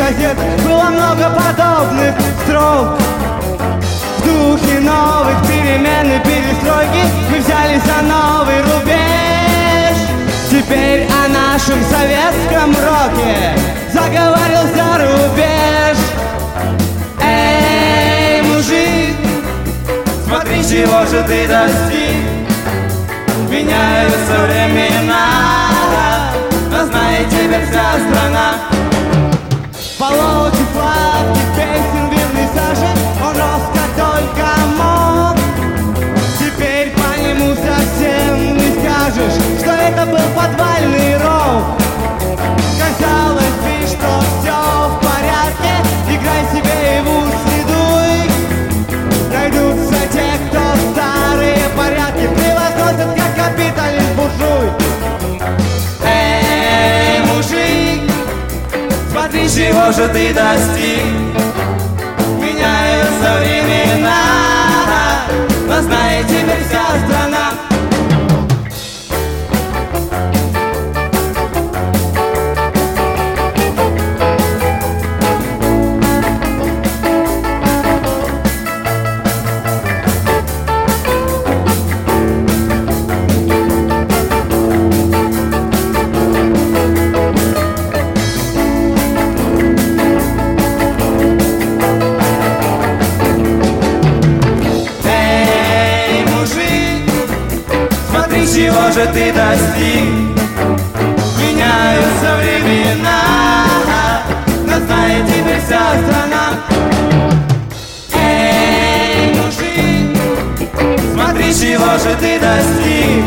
газет было много подобных строк. В духе новых перемен и перестройки мы взяли за новый рубеж. Теперь о нашем советском роке заговорил за рубеж. Эй, мужик, смотри, чего же ты достиг. Меняются времена, но знает теперь вся страна. Полоти, флаги, песен, винный сажен, он рос как только мог. Теперь по нему совсем не скажешь, что это был подвальный рок. Казалось бы, что все в порядке, играй себе и в ус не дуй. Найдутся те, кто старые порядки превозносят, как капиталист буржуй. Эй, мужик, смотри, чего же ты достиг. Меняются времена, но знает теперь вся страна. Чего же ты достиг? Меняются времена, но знает теперь вся страна. Эй, мужик, смотри, чего же ты достиг.